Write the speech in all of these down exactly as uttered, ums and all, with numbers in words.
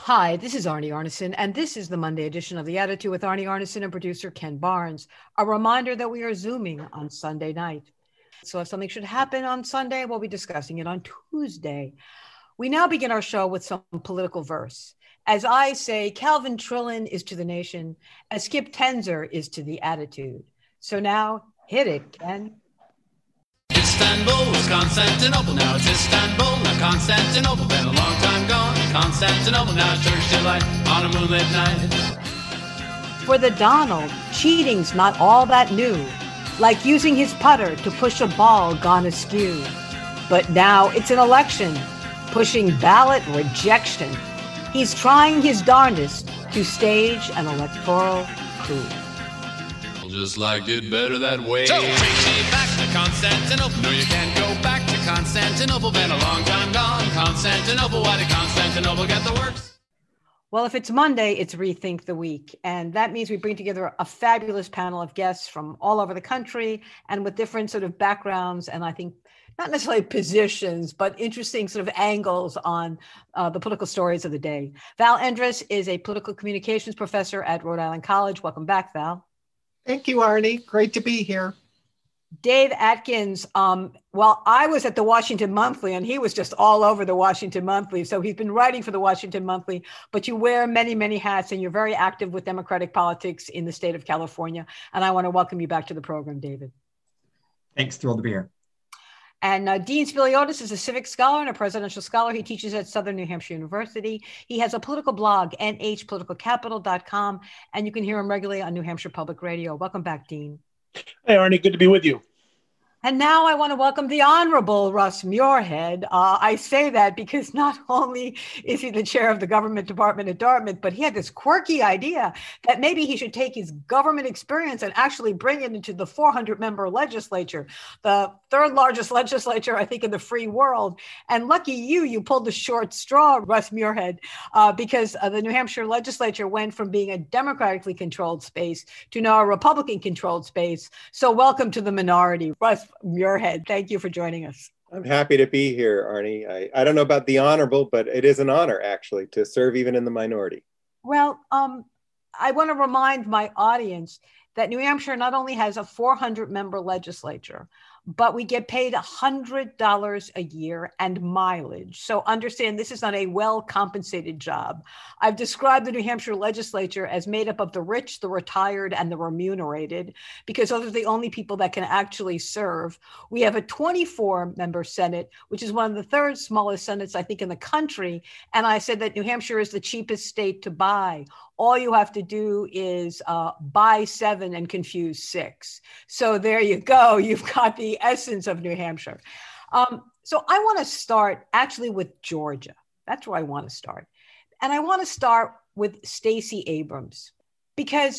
Hi, this is Arnie Arnesen, and this is the Monday edition of The Attitude with Arnie Arnesen and producer Ken Barnes. A reminder that we are Zooming on Sunday night. So if something should happen on Sunday, we'll be discussing it on Tuesday. We now begin our show with some political verse. As I say, Calvin Trillin is to the nation, as Skip Tenzer is to the attitude. So now, hit it, Ken. Istanbul was Constantinople, now it's Istanbul, not Constantinople. Been a long time gone, Constantinople, now it's Turkish delight on a moonlit night. For the Donald, cheating's not all that new, like using his putter to push a ball gone askew. But now it's an election, pushing ballot rejection. He's trying his darndest to stage an electoral coup. Just liked it better that way. So take me back to Constantinople. No, you can't go back to Constantinople. Been a long time gone, Constantinople. Why did Constantinople get the works? Well, if it's Monday, it's Rethink the Week. And that means we bring together a fabulous panel of guests from all over the country and with different sort of backgrounds. And I think not necessarily positions, but interesting sort of angles on uh, the political stories of the day. Val Endres is a political communications professor at Rhode Island College. Welcome back, Val. Thank you, Arnie. Great to be here. Dave Atkins, um, well, I was at the Washington Monthly and he was just all over the Washington Monthly. So he's been writing for the Washington Monthly, but you wear many, many hats and you're very active with Democratic politics in the state of California. And I want to welcome you back to the program, David. Thanks, thrilled to be here. And uh, Dean Spiliotis is a civic scholar and a presidential scholar. He teaches at Southern New Hampshire University. He has a political blog, N H political capital dot com, and you can hear him regularly on New Hampshire Public Radio. Welcome back, Dean. Hey, Arnie, good to be with you. And now I want to welcome the Honorable Russ Muirhead. Uh, I say that because not only is he the chair of the government department at Dartmouth, but he had this quirky idea that maybe he should take his government experience and actually bring it into the four hundred member legislature, the third largest legislature, I think, in the free world. And lucky you, you pulled the short straw, Russ Muirhead, uh, because uh, the New Hampshire legislature went from being a democratically controlled space to now a Republican controlled space. So welcome to the minority, Russ Muirhead. Thank you for joining us. I'm happy to be here, Arnie. I, I don't know about the honorable, but it is an honor, actually, to serve even in the minority. Well, um, I want to remind my audience that New Hampshire not only has a four hundred member legislature, but we get paid one hundred dollars a year and mileage. So understand this is not a well-compensated job. I've described the New Hampshire legislature as made up of the rich, the retired, and the remunerated, because those are the only people that can actually serve. We have a twenty-four member Senate, which is one of the third smallest Senates, I think, in the country. And I said that New Hampshire is the cheapest state to buy. All you have to do is uh, buy seven and confuse six. So there you go. You've got the essence of New Hampshire. Um, so I want to start actually with Georgia. That's where I want to start. And I want to start with Stacey Abrams, because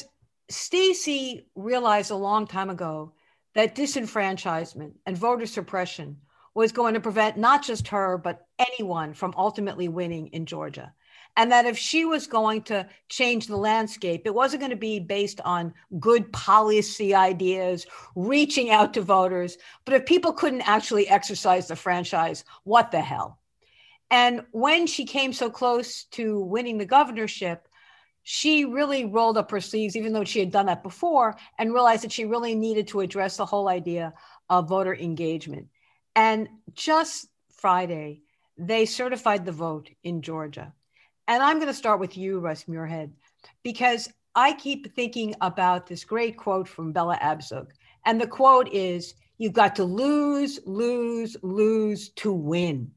Stacey realized a long time ago that disenfranchisement and voter suppression was going to prevent not just her, but anyone from ultimately winning in Georgia. And that if she was going to change the landscape, it wasn't going to be based on good policy ideas, reaching out to voters. But if people couldn't actually exercise the franchise, what the hell? And when she came so close to winning the governorship, she really rolled up her sleeves, even though she had done that before, and realized that she really needed to address the whole idea of voter engagement. And just Friday, they certified the vote in Georgia. And I'm going to start with you, Russ Muirhead, because I keep thinking about this great quote from Bella Abzug. And the quote is, you've got to lose, lose, lose to win.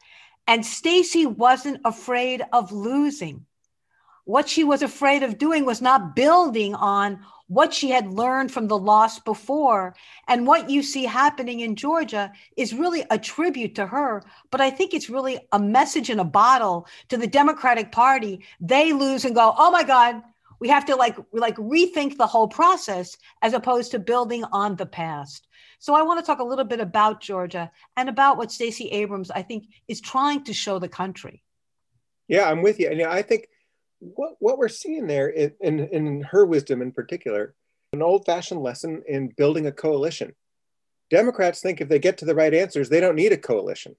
And Stacey wasn't afraid of losing. What she was afraid of doing was not building on what she had learned from the loss before. And what you see happening in Georgia is really a tribute to her. But I think it's really a message in a bottle to the Democratic Party. They lose and go, oh my God, we have to like, like rethink the whole process as opposed to building on the past. So I want to talk a little bit about Georgia and about what Stacey Abrams, I think, is trying to show the country. Yeah, I'm with you. And I think what, what we're seeing there in, in, in her wisdom in particular, an old-fashioned lesson in building a coalition. Democrats think if they get to the right answers, they don't need a coalition.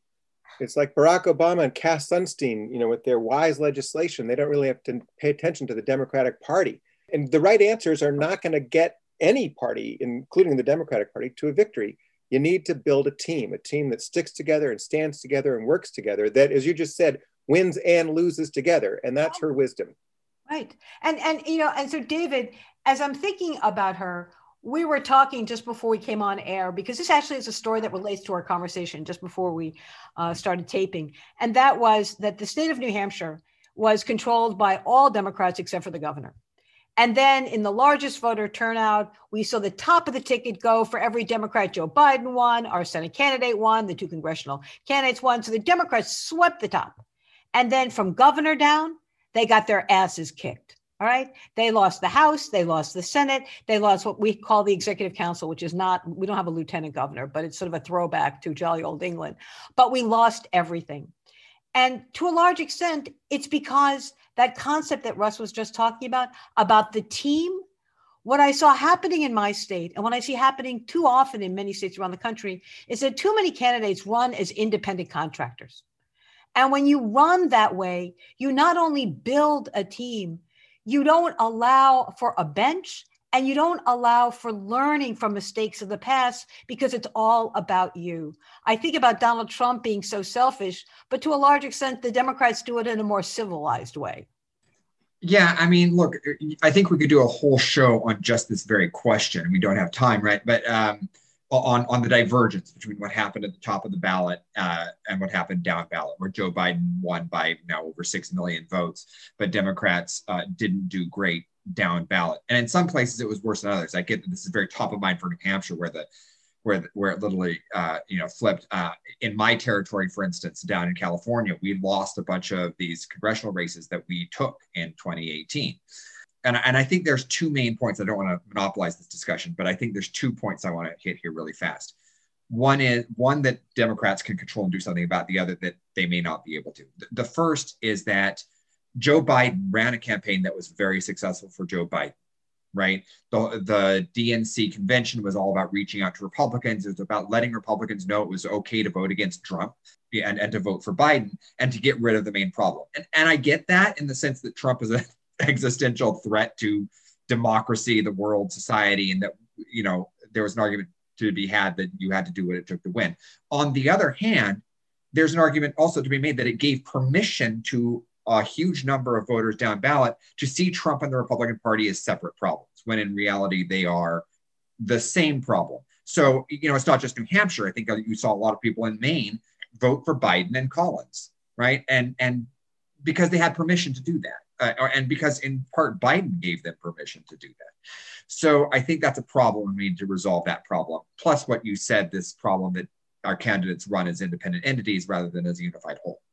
It's like Barack Obama and Cass Sunstein, you know, with their wise legislation, they don't really have to pay attention to the Democratic Party. And the right answers are not going to get any party, including the Democratic Party, to a victory. You need to build a team, a team that sticks together and stands together and works together, that, as you just said, wins and loses together. And that's her wisdom. Right. And, and you know, and so David, as I'm thinking about her, we were talking just before we came on air, because this actually is a story that relates to our conversation just before we uh, started taping. And that was that the state of New Hampshire was controlled by all Democrats except for the governor. And then in the largest voter turnout, we saw the top of the ticket go for every Democrat. Joe Biden won, our Senate candidate won, the two congressional candidates won. So the Democrats swept the top. And then from governor down, they got their asses kicked. All right. They lost the House. They lost the Senate. They lost what we call the Executive Council, which is not, we don't have a lieutenant governor, but it's sort of a throwback to jolly old England. But we lost everything. And to a large extent, it's because that concept that Russ was just talking about, about the team, what I saw happening in my state and what I see happening too often in many states around the country is that too many candidates run as independent contractors. And when you run that way, you not only build a team, you don't allow for a bench and you don't allow for learning from mistakes of the past because it's all about you. I think about Donald Trump being so selfish, but to a large extent, the Democrats do it in a more civilized way. Yeah, I mean, look, I think we could do a whole show on just this very question. We don't have time, right? But um, on, on the divergence between what happened at the top of the ballot uh, and what happened down ballot, where Joe Biden won by now over six million votes, but Democrats uh, didn't do great down ballot. And in some places it was worse than others. I get that this is very top of mind for New Hampshire, where the where where it literally uh, you know flipped. Uh, in my territory, for instance, down in California, we lost a bunch of these congressional races that we took in twenty eighteen. And, and I think there's two main points. I don't want to monopolize this discussion, but I think there's two points I want to hit here really fast. One is one that Democrats can control and do something about, the other that they may not be able to. The, the first is that Joe Biden ran a campaign that was very successful for Joe Biden, right? The, the D N C convention was all about reaching out to Republicans. It was about letting Republicans know it was okay to vote against Trump and, and to vote for Biden and to get rid of the main problem. And, and I get that in the sense that Trump is an existential threat to democracy, the world, society, and that, you know, there was an argument to be had that you had to do what it took to win. On the other hand, there's an argument also to be made that it gave permission to a huge number of voters down ballot to see Trump and the Republican Party as separate problems, when in reality they are the same problem. So, you know, it's not just New Hampshire. I think you saw a lot of people in Maine vote for Biden and Collins, right? And and because they had permission to do that, uh, and because in part Biden gave them permission to do that. So I think that's a problem, and we need to resolve that problem. Plus what you said, this problem that our candidates run as independent entities rather than as a unified whole.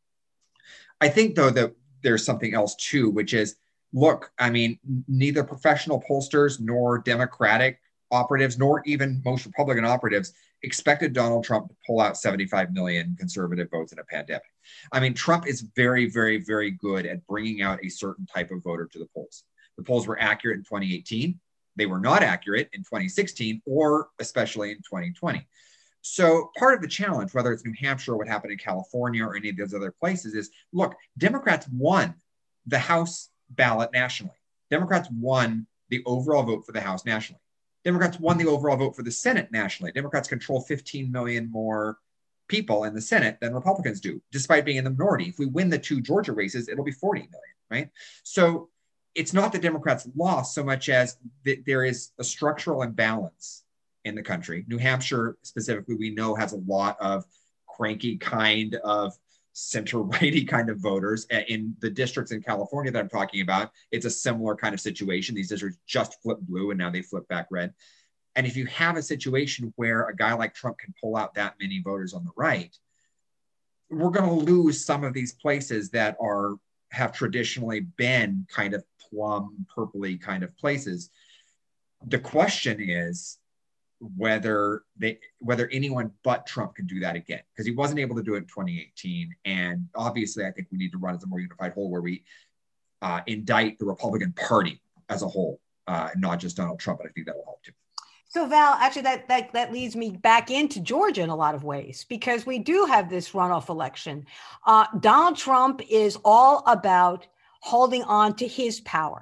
I think, though, that there's something else, too, which is, look, I mean, neither professional pollsters nor Democratic operatives, nor even most Republican operatives expected Donald Trump to pull out seventy-five million conservative votes in a pandemic. I mean, Trump is very, very, very good at bringing out a certain type of voter to the polls. The polls were accurate in twenty eighteen. They were not accurate in twenty sixteen, or especially in twenty twenty. So part of the challenge, whether it's New Hampshire or what happened in California or any of those other places, is, look, Democrats won the House ballot nationally. Democrats won the overall vote for the House nationally. Democrats won the overall vote for the Senate nationally. Democrats control fifteen million more people in the Senate than Republicans do, despite being in the minority. If we win the two Georgia races, it'll be forty million, right? So it's not that Democrats lost so much as that there is a structural imbalance in the country. New Hampshire specifically, we know, has a lot of cranky kind of center-righty kind of voters. In the districts in California that I'm talking about, it's a similar kind of situation. These districts just flipped blue and now they flip back red. And if you have a situation where a guy like Trump can pull out that many voters on the right, we're going to lose some of these places that are have traditionally been kind of plum, purpley kind of places. The question is whether they whether anyone but Trump can do that again, because he wasn't able to do it in twenty eighteen. And obviously, I think we need to run as a more unified whole, where we uh, indict the Republican Party as a whole, uh, not just Donald Trump. But I think that'll help too. So Val, actually that, that, that leads me back into Georgia in a lot of ways, because we do have this runoff election. Uh, Donald Trump is all about holding on to his power.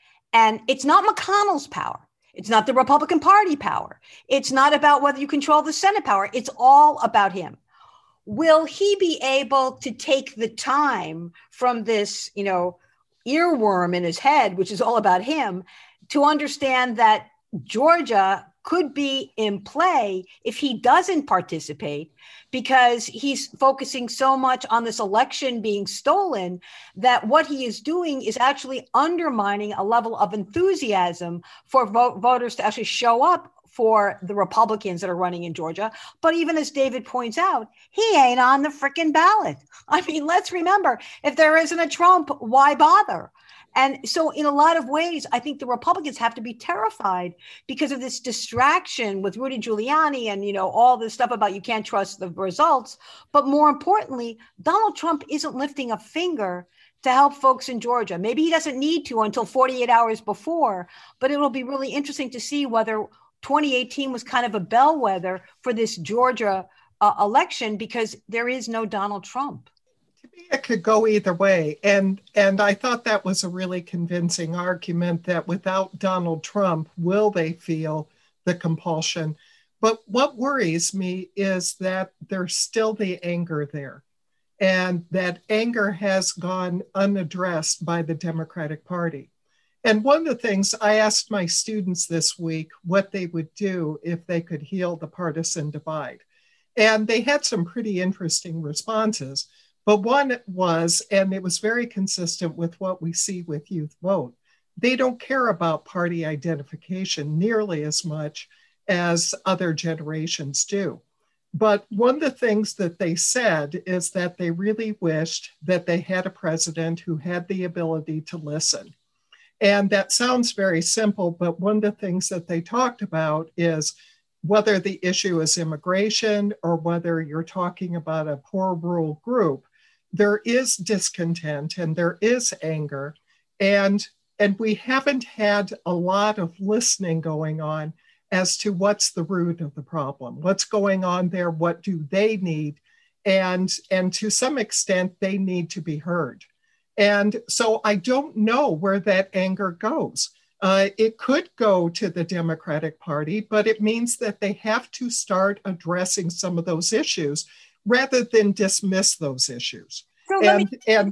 And it's not McConnell's power. It's not the Republican Party power. It's not about whether you control the Senate power. It's all about him. Will he be able to take the time from this, you know, earworm in his head, which is all about him, to understand that Georgia could be in play if he doesn't participate, because he's focusing so much on this election being stolen that what he is doing is actually undermining a level of enthusiasm for vote, voters to actually show up for the Republicans that are running in Georgia. But even as David points out, he ain't on the freaking ballot. I mean, let's remember, if there isn't a Trump, why bother? And so in a lot of ways, I think the Republicans have to be terrified because of this distraction with Rudy Giuliani and, you know, all this stuff about you can't trust the results. But more importantly, Donald Trump isn't lifting a finger to help folks in Georgia. Maybe he doesn't need to until forty-eight hours before, but it'll be really interesting to see whether twenty eighteen was kind of a bellwether for this Georgia uh, election, because there is no Donald Trump. It could go either way. And, and I thought that was a really convincing argument that without Donald Trump, will they feel the compulsion? But what worries me is that there's still the anger there. And that anger has gone unaddressed by the Democratic Party. And one of the things I asked my students this week what they would do if they could heal the partisan divide. And they had some pretty interesting responses. But one was, and it was very consistent with what we see with Youth Vote, they don't care about party identification nearly as much as other generations do. But one of the things that they said is that they really wished that they had a president who had the ability to listen. And that sounds very simple, but one of the things that they talked about is whether the issue is immigration or whether you're talking about a poor rural group, there is discontent and there is anger. And, and we haven't had a lot of listening going on as to what's the root of the problem, what's going on there, what do they need? And, and to some extent, they need to be heard. And so I don't know where that anger goes. Uh, it could go to the Democratic Party, but it means that they have to start addressing some of those issues rather than dismiss those issues. So let and, me, and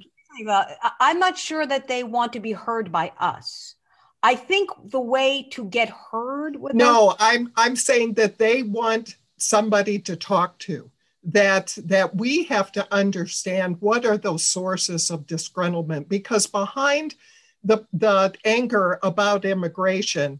I'm not sure that they want to be heard by us. I think the way to get heard with no, them- I'm I'm saying that they want somebody to talk to. That that we have to understand what are those sources of disgruntlement, because behind the the anger about immigration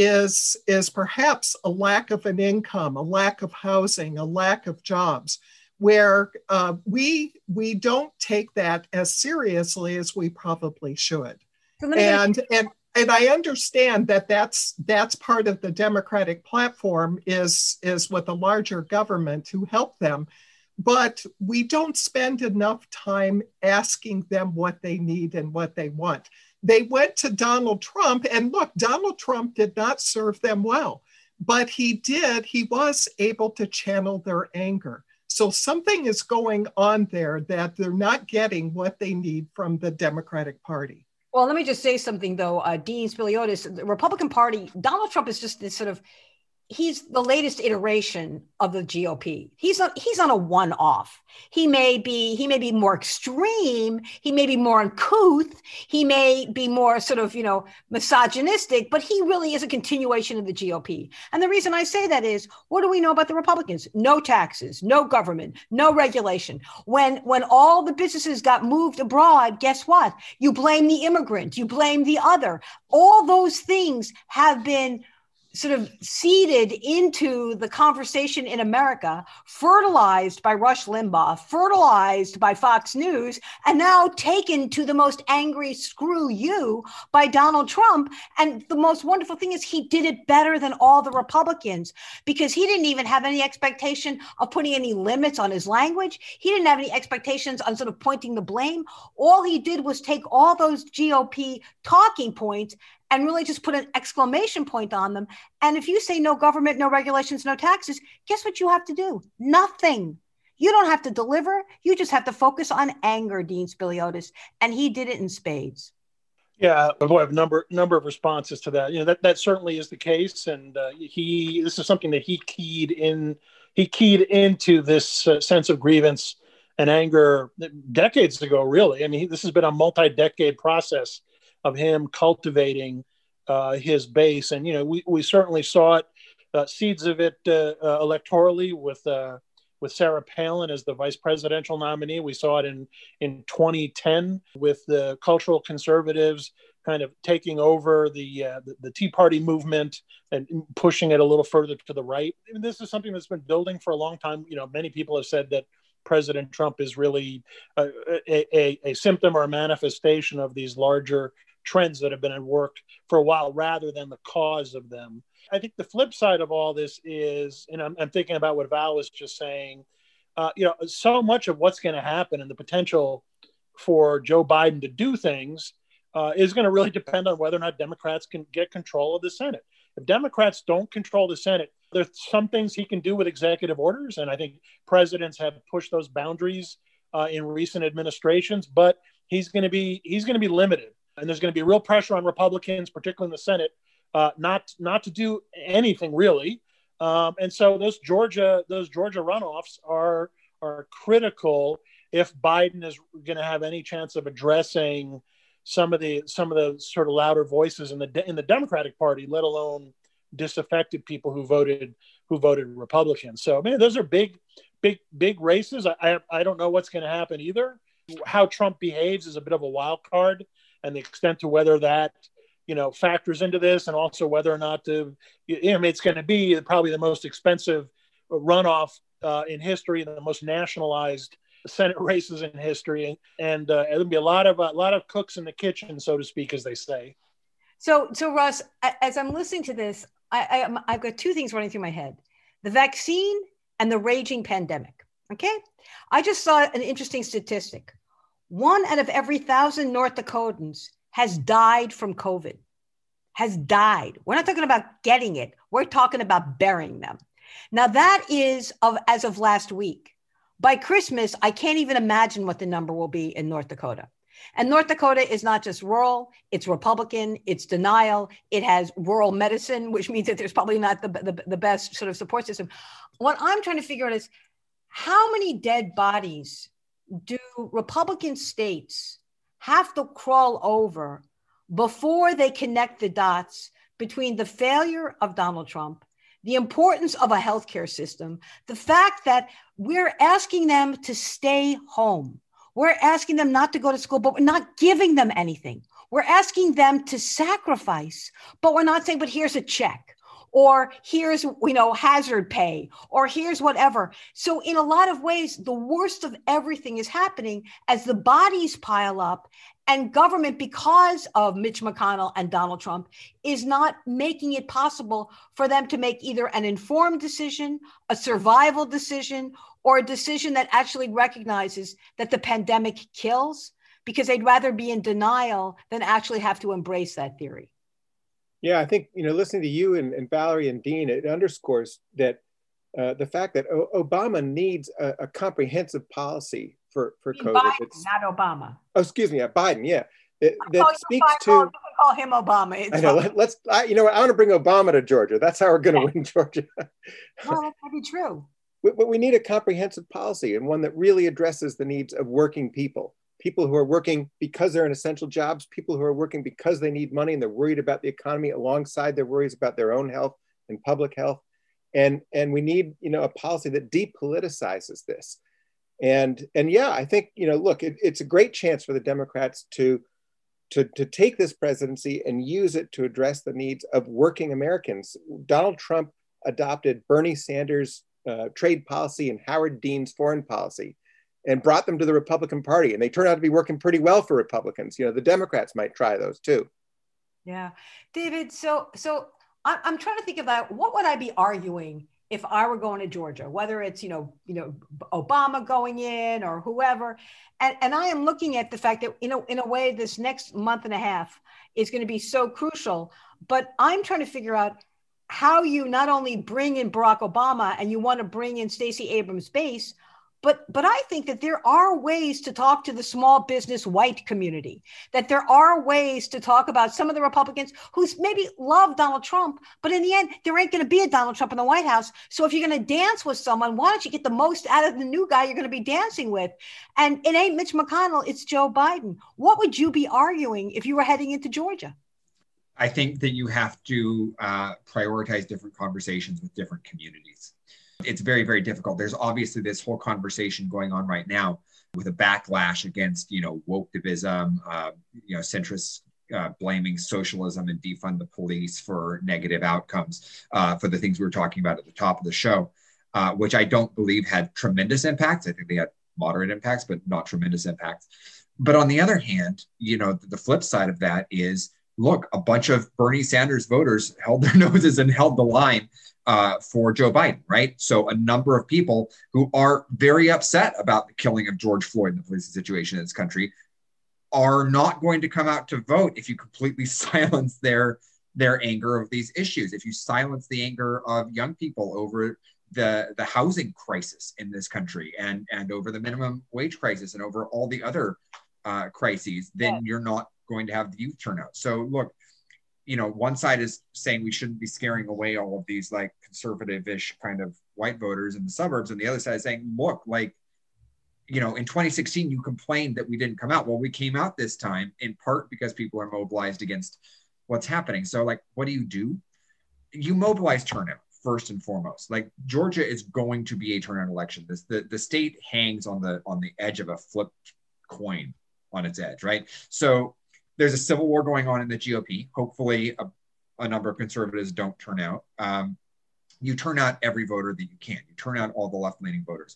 is is perhaps a lack of an income, a lack of housing, a lack of jobs, where uh, we we don't take that as seriously as we probably should. So and just- and and I understand that that's that's part of the Democratic platform is is with a larger government to help them, but we don't spend enough time asking them what they need and what they want. They went to Donald Trump, and look, Donald Trump did not serve them well, but he did. He was able to channel their anger. So something is going on there that they're not getting what they need from the Democratic Party. Well, let me just say something, though. Uh, Dean Spiliotis, the Republican Party, Donald Trump is just this sort of, he's the latest iteration of the G O P. He's not, he's on a one-off. He may be, he may be more extreme. He may be more uncouth. He may be more sort of, you know, misogynistic, but he really is a continuation of the G O P. And the reason I say that is, what do we know about the Republicans? No taxes, no government, no regulation. When, when all the businesses got moved abroad, guess what? You blame the immigrant, you blame the other. All those things have been sort of seeded into the conversation in America, fertilized by Rush Limbaugh, fertilized by Fox News, and now taken to the most angry screw you by Donald Trump. And the most wonderful thing is he did it better than all the Republicans, because he didn't even have any expectation of putting any limits on his language. He didn't have any expectations on sort of pointing the blame. All he did was take all those G O P talking points and really just put an exclamation point on them. And if you say no government, no regulations, no taxes, guess what you have to do? Nothing. You don't have to deliver. You just have to focus on anger, Dean Spiliotis. And he did it in spades. Yeah, I have a number number of responses to that. You know, that, that certainly is the case, and uh, he this is something that he keyed in. He keyed into this uh, sense of grievance and anger decades ago. Really, I mean, he, this has been a multi-decade process of him cultivating uh, his base, and you know, we we certainly saw it, uh, seeds of it uh, uh, electorally with. Uh, with Sarah Palin as the vice presidential nominee. We saw it in, in twenty ten with the cultural conservatives kind of taking over the, uh, the the Tea Party movement and pushing it a little further to the right. I mean, this is something that's been building for a long time. You know, many people have said that President Trump is really a, a, a symptom or a manifestation of these larger trends that have been at work for a while rather than the cause of them. I think the flip side of all this is, and I'm, I'm thinking about what Val was just saying, uh, you know, so much of what's going to happen and the potential for Joe Biden to do things uh, is going to really depend on whether or not Democrats can get control of the Senate. If Democrats don't control the Senate, there's some things he can do with executive orders. And I think presidents have pushed those boundaries uh, in recent administrations, but he's going to be, he's going to be limited. And there's going to be real pressure on Republicans, particularly in the Senate, Uh, not not to do anything really, um, and so those Georgia those Georgia runoffs are are critical if Biden is going to have any chance of addressing some of the some of the sort of louder voices in the in the Democratic Party, let alone disaffected people who voted who voted Republican. So, man, those are big, big, big races. I I, I don't know what's going to happen either. How Trump behaves is a bit of a wild card, and the extent to whether that you know, factors into this, and also whether or not to, you know, it's going to be probably the most expensive runoff uh, in history, the most nationalized Senate races in history, and uh, there'll be a lot of a lot of cooks in the kitchen, so to speak, as they say. So, so Russ, as I'm listening to this, I, I, I've got two things running through my head: the vaccine and the raging pandemic. Okay, I just saw an interesting statistic: one out of every thousand North Dakotans has died from COVID, has died. We're not talking about getting it. We're talking about burying them. Now that is of as of last week. By Christmas, I can't even imagine what the number will be in North Dakota. And North Dakota is not just rural, it's Republican, it's denial. It has rural medicine, which means that there's probably not the, the, the best sort of support system. What I'm trying to figure out is how many dead bodies do Republican states have to crawl over before they connect the dots between the failure of Donald Trump, the importance of a healthcare system, the fact that we're asking them to stay home. We're asking them not to go to school, but we're not giving them anything. We're asking them to sacrifice, but we're not saying, but here's a check, or here's, you know, hazard pay, or here's whatever. So in a lot of ways, the worst of everything is happening as the bodies pile up, and government, because of Mitch McConnell and Donald Trump, is not making it possible for them to make either an informed decision, a survival decision, or a decision that actually recognizes that the pandemic kills, because they'd rather be in denial than actually have to embrace that theory. Yeah, I think, you know, listening to you and, and Valerie and Dean, it underscores that uh, the fact that o- Obama needs a, a comprehensive policy for, for COVID. Biden, it's, not Obama. Oh, excuse me, uh, Biden, yeah. It, that oh, speaks fine. to... Oh, you can call him Obama. It's I know, let, let's, I, you know what, I want to bring Obama to Georgia. That's how we're going to win Georgia. Well, that might be true. But we need a comprehensive policy, and one that really addresses the needs of working people. People who are working because they're in essential jobs, people who are working because they need money and they're worried about the economy alongside their worries about their own health and public health. And, and we need, you know, a policy that depoliticizes this. And, and yeah, I think, you know, look, it, it's a great chance for the Democrats to, to, to take this presidency and use it to address the needs of working Americans. Donald Trump adopted Bernie Sanders' uh, trade policy and Howard Dean's foreign policy, and brought them to the Republican Party. And they turn out to be working pretty well for Republicans. You know, the Democrats might try those too. Yeah. David, so so I'm trying to think about what would I be arguing if I were going to Georgia, whether it's, you know, you know, Obama going in or whoever. And, and I am looking at the fact that, you know, in a way, this next month and a half is going to be so crucial. But I'm trying to figure out how you not only bring in Barack Obama and you want to bring in Stacey Abrams base, But but I think that there are ways to talk to the small business white community, that there are ways to talk about some of the Republicans who maybe love Donald Trump, but in the end, there ain't going to be a Donald Trump in the White House. So if you're going to dance with someone, why don't you get the most out of the new guy you're going to be dancing with? And it ain't Mitch McConnell, it's Joe Biden. What would you be arguing if you were heading into Georgia? I think that you have to uh, prioritize different conversations with different communities. It's very, very difficult. There's obviously this whole conversation going on right now with a backlash against, you know, wokeism, uh, you know, centrists uh, blaming socialism and defund the police for negative outcomes uh, for the things we were talking about at the top of the show, uh, which I don't believe had tremendous impacts. I think they had moderate impacts, but not tremendous impacts. But on the other hand, you know, the flip side of that is, look, a bunch of Bernie Sanders voters held their noses and held the line Uh, for Joe Biden, right? So a number of people who are very upset about the killing of George Floyd and the police situation in this country are not going to come out to vote if you completely silence their their anger of these issues. If you silence the anger of young people over the, the housing crisis in this country and, and over the minimum wage crisis and over all the other uh, crises, then yeah. you're not going to have the youth turnout. So look, you know, one side is saying we shouldn't be scaring away all of these like conservative-ish kind of white voters in the suburbs. And the other side is saying, look, like, you know, in twenty sixteen, you complained that we didn't come out. Well, we came out this time in part because people are mobilized against what's happening. So like, what do you do? You mobilize turnout first and foremost. Like Georgia is going to be a turnout election. This, the, the state hangs on the, on the edge of a flipped coin on its edge, right? So there's a civil war going on in the G O P. Hopefully a, a number of conservatives don't turn out. Um, you turn out every voter that you can. You turn out all the left-leaning voters.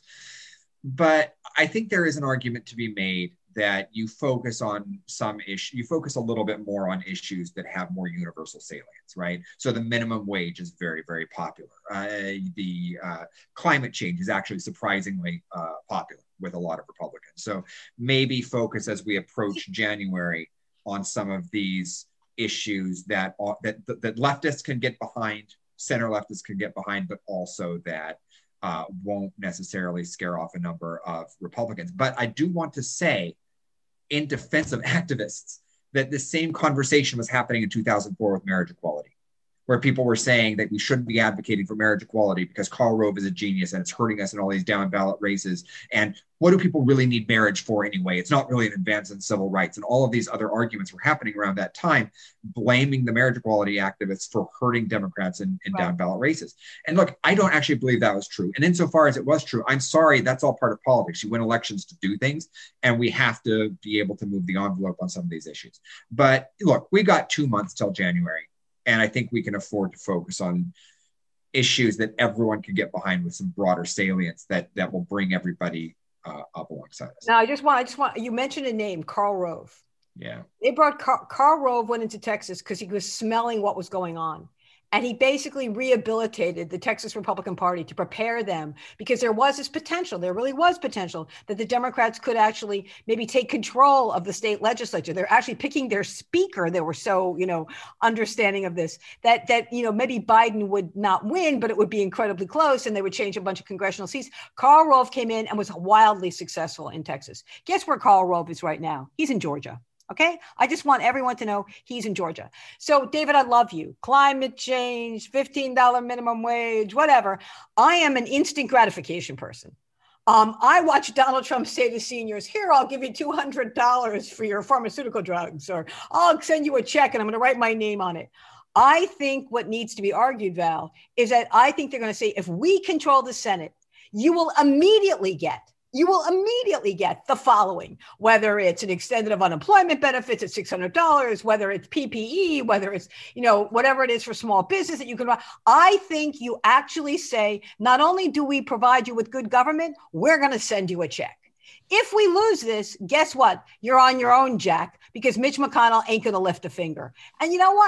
But I think there is an argument to be made that you focus on some issue, you focus a little bit more on issues that have more universal salience, right? So the minimum wage is very, very popular. Uh, the uh, climate change is actually surprisingly uh, popular with a lot of Republicans. So maybe focus as we approach January on some of these issues that, are, that that leftists can get behind, center leftists can get behind, but also that uh, won't necessarily scare off a number of Republicans. But I do want to say, in defense of activists, that the same conversation was happening in two thousand four with marriage equality, where people were saying that we shouldn't be advocating for marriage equality because Karl Rove is a genius and it's hurting us in all these down ballot races. And what do people really need marriage for anyway? It's not really an advance in civil rights. And all of these other arguments were happening around that time, blaming the marriage equality activists for hurting Democrats in, in right. down ballot races. And look, I don't actually believe that was true. And insofar as it was true, I'm sorry, that's all part of politics. You win elections to do things, and we have to be able to move the envelope on some of these issues. But look, we got two months till January. And I think we can afford to focus on issues that everyone can get behind with some broader salience that that will bring everybody uh, up alongside us. Now, I just want, I just want, you mentioned a name, Karl Rove. Yeah. They brought Car- Karl Rove went into Texas because he was smelling what was going on. And he basically rehabilitated the Texas Republican Party to prepare them, because there was this potential, there really was potential that the Democrats could actually maybe take control of the state legislature. They're actually picking their speaker. They were so, you know, understanding of this, that, that, you know, maybe Biden would not win, but it would be incredibly close and they would change a bunch of congressional seats. Karl Rove came in and was wildly successful in Texas. Guess where Karl Rove is right now? He's in Georgia. Okay. I just want everyone to know he's in Georgia. So David, I love you. Climate change, fifteen dollars minimum wage, whatever. I am an instant gratification person. Um, I watch Donald Trump say to seniors, here, I'll give you two hundred dollars for your pharmaceutical drugs, or I'll send you a check and I'm going to write my name on it. I think what needs to be argued, Val, is that I think they're going to say, if we control the Senate, you will immediately get You will immediately get the following, whether it's an extended of unemployment benefits at six hundred dollars, whether it's P P E, whether it's, you know, whatever it is for small business that you can. I think you actually say, not only do we provide you with good government, we're going to send you a check. If we lose this, guess what? You're on your own, Jack, because Mitch McConnell ain't going to lift a finger. And you know what?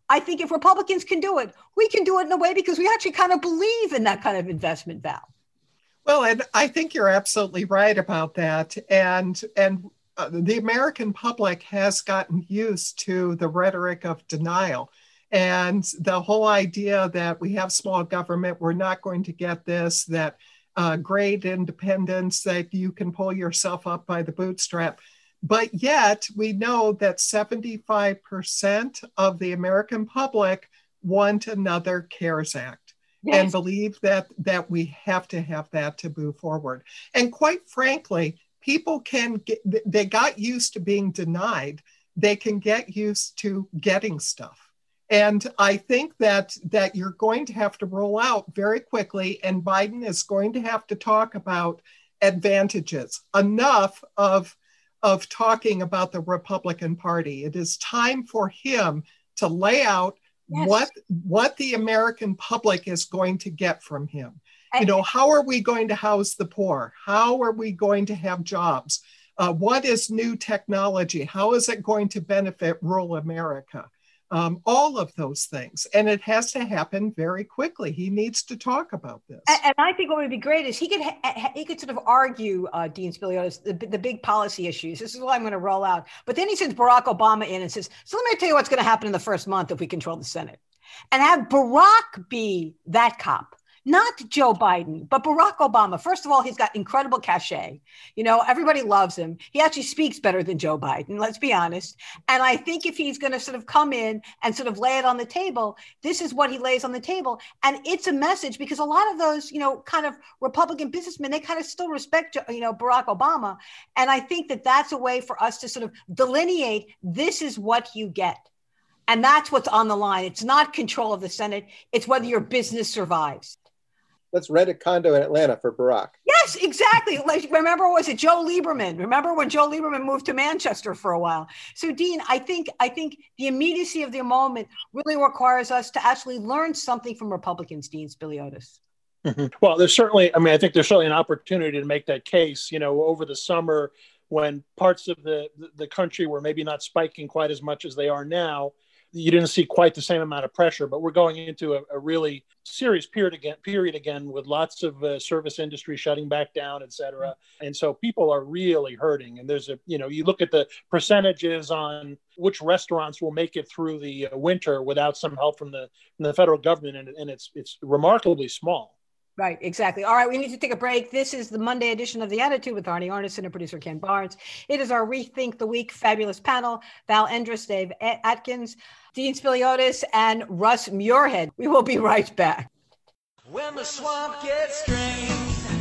I think if Republicans can do it, we can do it in a way because we actually kind of believe in that kind of investment, Val. Well, and I think you're absolutely right about that. And, and uh, the American public has gotten used to the rhetoric of denial. And the whole idea that we have small government, we're not going to get this, that uh, great independence, that you can pull yourself up by the bootstrap. But yet we know that seventy-five percent of the American public want another CARES Act. Yes. And believe that, that we have to have that to move forward. And quite frankly, people can get, they got used to being denied. They can get used to getting stuff. And I think that, that you're going to have to roll out very quickly, and Biden is going to have to talk about advantages. Enough of, of talking about the Republican Party. It is time for him to lay out yes. what, what the American public is going to get from him. I, you know, how are we going to house the poor? How are we going to have jobs? Uh, what is new technology? How is it going to benefit rural America? Um, all of those things. And it has to happen very quickly. He needs to talk about this. And, and I think what would be great is he could ha- he could sort of argue, uh, Dean Spiliotis, the, the big policy issues. This is what I'm going to roll out. But then he sends Barack Obama in and says, so let me tell you what's going to happen in the first month if we control the Senate. And have Barack be that cop. Not Joe Biden, but Barack Obama. First of all, he's got incredible cachet. You know, everybody loves him. He actually speaks better than Joe Biden, let's be honest. And I think if he's going to sort of come in and sort of lay it on the table, this is what he lays on the table. And it's a message because a lot of those, you know, kind of Republican businessmen, they kind of still respect, you know, Barack Obama. And I think that that's a way for us to sort of delineate, this is what you get. And that's what's on the line. It's not control of the Senate. It's whether your business survives. Let's rent a condo in Atlanta for Barack. Yes, exactly. Like, remember, was it Joe Lieberman? Remember when Joe Lieberman moved to Manchester for a while? So, Dean, I think I think the immediacy of the moment really requires us to actually learn something from Republicans, Dean Spiliotis. Mm-hmm. Well, there's certainly, I mean, I think there's certainly an opportunity to make that case, you know, over the summer when parts of the, the country were maybe not spiking quite as much as they are now. You didn't see quite the same amount of pressure, but we're going into a, a really serious period again, period again with lots of uh, service industry shutting back down, et cetera. And so people are really hurting. And there's a, you know, you look at the percentages on which restaurants will make it through the uh, winter without some help from the, from the federal government. And, and it's, it's remarkably small. Right, exactly. All right, we need to take a break. This is the Monday edition of The Attitude with Arnie Arnesen and producer Ken Barnes. It is our Rethink the Week fabulous panel, Val Endres, Dave Atkins, Dean Spiliotis, and Russ Muirhead. We will be right back. When the swamp gets drained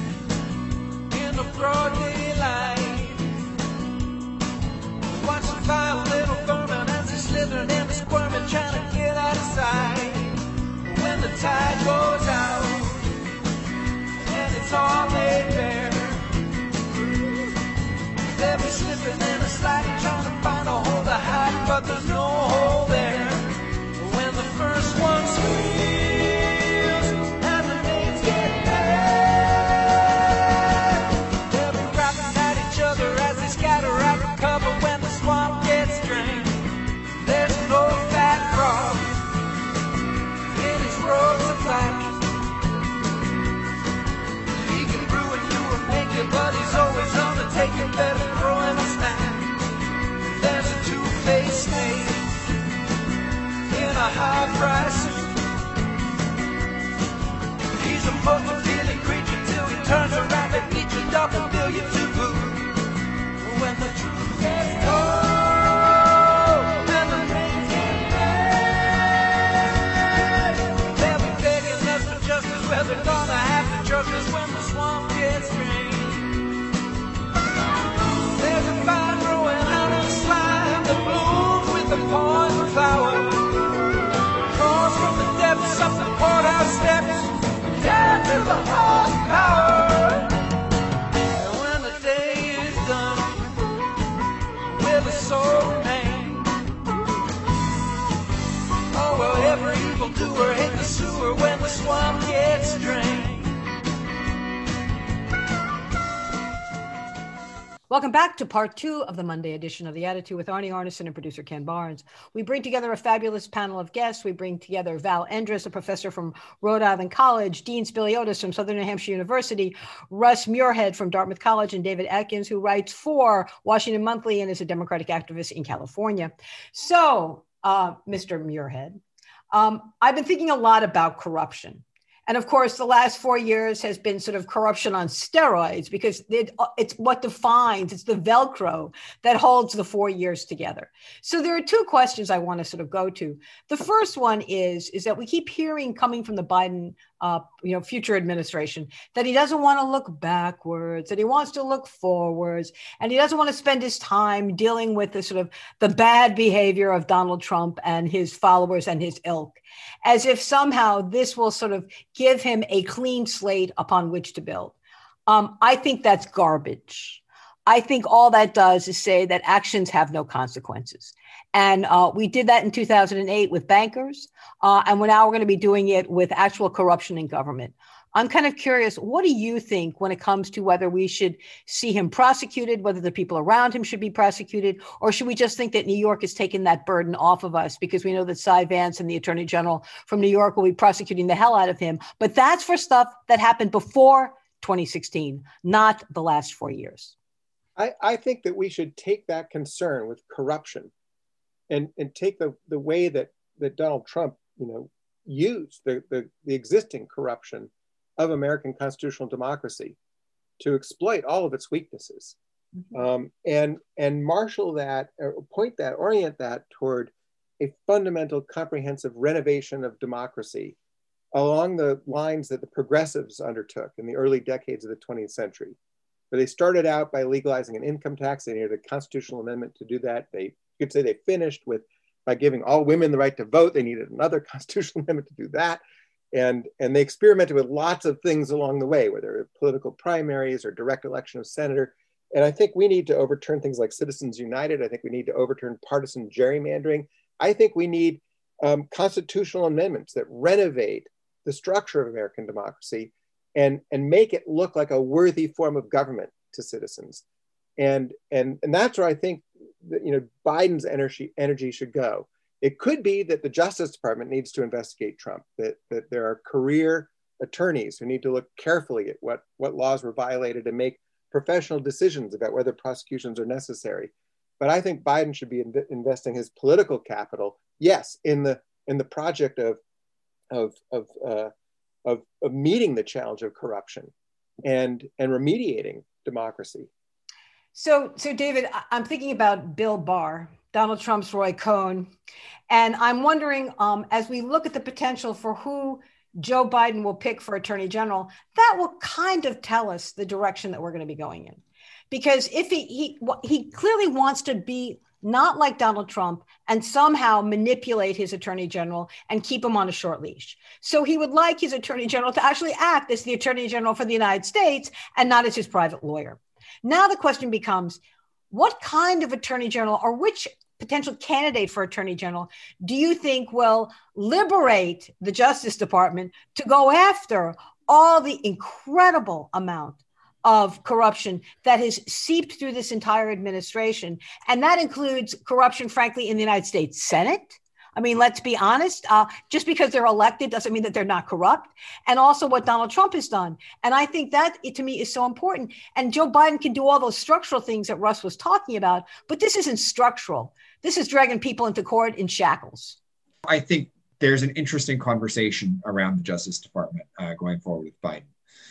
in the broad daylight, watch the vile little vermin as they slithering and squirming, trying to get out of sight. When the tide goes out, it's all laid bare. They'll be slipping and a sliding, trying to find a hole to hide, but there's no hole there. When the first one squeals and the names get bad, they'll be rapping at each other as they scatter out the cover. When the swamp gets drained, there's no fat frog in his robes of black. But he's always on the take, you better throw him a snack. There's a two-faced snake in a high-price suit. He's a multi-feeling creature till he turns around and eats a double billion to boot. When the truth gets cold and the rain gets bad, they'll be begging us for justice, where they're gonna have to trust us when the swamp gets drained. There's a vine growing out of slime that blooms with the poison flower. Draws from the depths of the courthouse steps down to the hall of power. And when the day is done, will the soul remain? Oh, well, every evildoer hit the sewer when the swamp gets drained. Welcome back to part two of the Monday edition of The Attitude with Arnie Arnesen and producer Ken Barnes. We bring together a fabulous panel of guests. We bring together Val Endres, a professor from Rhode Island College, Dean Spiliotis from Southern New Hampshire University, Russ Muirhead from Dartmouth College, and David Atkins, who writes for Washington Monthly and is a Democratic activist in California. So, uh, Mister Muirhead, um, I've been thinking a lot about corruption. And of course, the last four years has been sort of corruption on steroids because it, it's what defines, it's the Velcro that holds the four years together. So there are two questions I want to sort of go to. The first one is, is that we keep hearing coming from the Biden uh, you know, future administration that he doesn't want to look backwards, that he wants to look forwards, and he doesn't want to spend his time dealing with the sort of the bad behavior of Donald Trump and his followers and his ilk, as if somehow this will sort of give him a clean slate upon which to build. Um, I think that's garbage. I think all that does is say that actions have no consequences. And uh, we did that in two thousand eight with bankers. Uh, and we're now we're going to be doing it with actual corruption in government. I'm kind of curious, what do you think when it comes to whether we should see him prosecuted, whether the people around him should be prosecuted, or should we just think that New York has taken that burden off of us because we know that Cy Vance and the Attorney General from New York will be prosecuting the hell out of him. But that's for stuff that happened before twenty sixteen, not the last four years. I, I think that we should take that concern with corruption and, and take the, the way that, that Donald Trump, you know, used the, the, the existing corruption of American constitutional democracy to exploit all of its weaknesses, mm-hmm. um, and, and marshal that, or point that, orient that toward a fundamental comprehensive renovation of democracy along the lines that the progressives undertook in the early decades of the twentieth century, where they started out by legalizing an income tax. They needed a constitutional amendment to do that. They, you could say they finished with, by giving all women the right to vote. They needed another constitutional amendment to do that. And, and they experimented with lots of things along the way, whether political primaries or direct election of senator. And I think we need to overturn things like Citizens United. I think we need to overturn partisan gerrymandering. I think we need um, constitutional amendments that renovate the structure of American democracy and, and make it look like a worthy form of government to citizens. And, and, and that's where I think that, you know, Biden's energy, energy should go. It could be that the Justice Department needs to investigate Trump, that, that there are career attorneys who need to look carefully at what, what laws were violated and make professional decisions about whether prosecutions are necessary. But I think Biden should be inv- investing his political capital, yes, in the in the project of of of, uh, of of meeting the challenge of corruption and and remediating democracy. So, so David, I'm thinking about Bill Barr, Donald Trump's Roy Cohn, and I'm wondering, um, as we look at the potential for who Joe Biden will pick for Attorney General, that will kind of tell us the direction that we're going to be going in. Because if he he he clearly wants to be not like Donald Trump and somehow manipulate his Attorney General and keep him on a short leash. So he would like his Attorney General to actually act as the Attorney General for the United States and not as his private lawyer. Now the question becomes, what kind of Attorney General or which potential candidate for Attorney General do you think will liberate the Justice Department to go after all the incredible amount of corruption that has seeped through this entire administration? And that includes corruption, frankly, in the United States Senate. I mean, let's be honest, uh, just because they're elected doesn't mean that they're not corrupt. And also what Donald Trump has done. And I think that, it, to me, is so important. And Joe Biden can do all those structural things that Russ was talking about, but this isn't structural. This is dragging people into court in shackles. I think there's an interesting conversation around the Justice Department uh, going forward with Biden.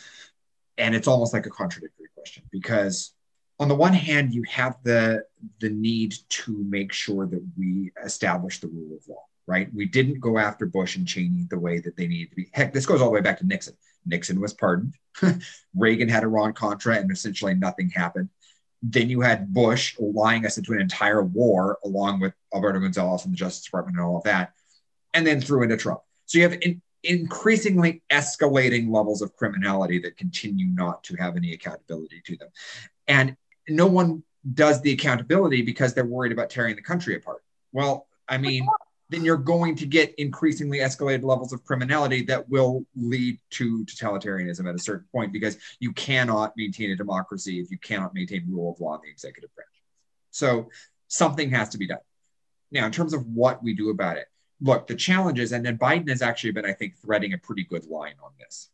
And it's almost like a contradictory question, because on the one hand, you have the, the need to make sure that we establish the rule of law, right? We didn't go after Bush and Cheney the way that they needed to be. Heck, this goes all the way back to Nixon. Nixon was pardoned. Reagan had Iran-Contra and essentially nothing happened. Then you had Bush lying us into an entire war along with Alberto Gonzales and the Justice Department and all of that, and then threw into Trump. So you have in, increasingly escalating levels of criminality that continue not to have any accountability to them. And no one does the accountability because they're worried about tearing the country apart. Well, I mean, then you're going to get increasingly escalated levels of criminality that will lead to totalitarianism at a certain point, because you cannot maintain a democracy if you cannot maintain rule of law in the executive branch. So something has to be done. Now, in terms of what we do about it, look, the challenges, and then Biden has actually been, I think, threading a pretty good line on this.